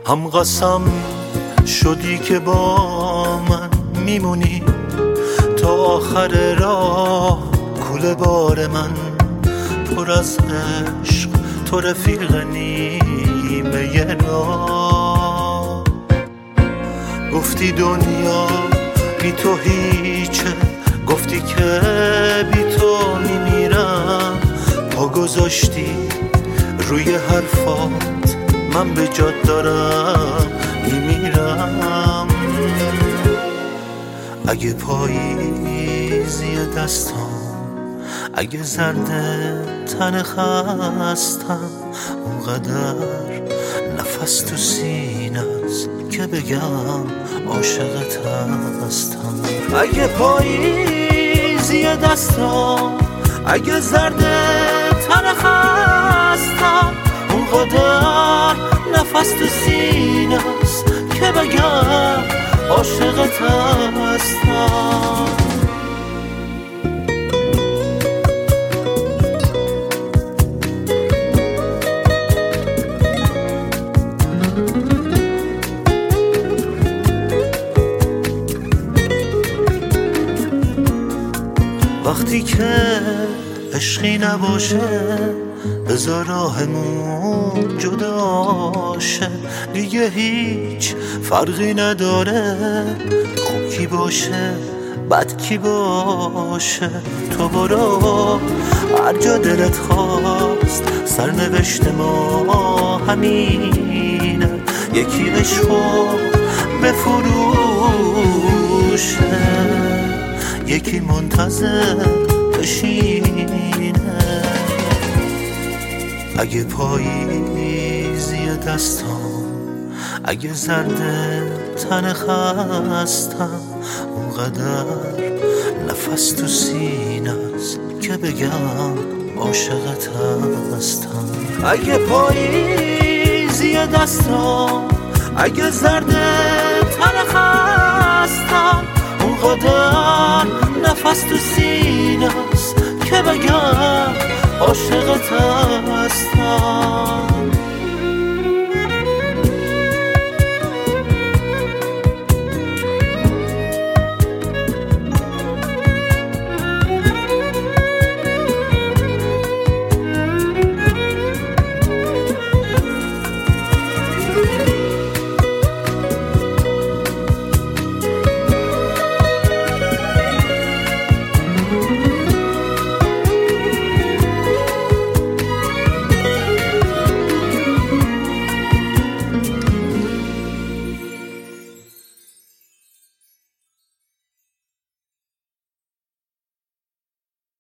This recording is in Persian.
هم قسم شدی که با من میمونی تا آخر راه. کوله بار من پر از عشق، تو رفیق نیمه راه. گفتی دنیا بی تو هیچه، گفتی که بی تو میمیرم. پا گذاشتی روی حرفات، من به جات دارم میمیرم. اگه پاییزی دستام، اگه زرده تن خستم، اونقدر نفس تو سینه است که بگم عاشقت هستم. اگه پاییزی دستام، اگه زرده تن خستم، اونقدر نفس تو سینه است که بگم عاشقت هستم. وقتی که عشقی نباشه، بذار راهمون جداشه. دیگه هیچ فرقی نداره خوب کی باشه بد کی باشه. تو برو هر جا دلت خواست، سرنوشت ما همینه. یکی عشقو بفروشه، یکی منتظر بشینه. اگه پاییزی دستام، اگه زرده تن خستم، اونقدر نفس تو سینه است که بگم عاشقت هستم. اگه پاییزی دستام، اگه زرده تن خستم، اونقدر نفس تو سینه است که بگم عاشقت هستم.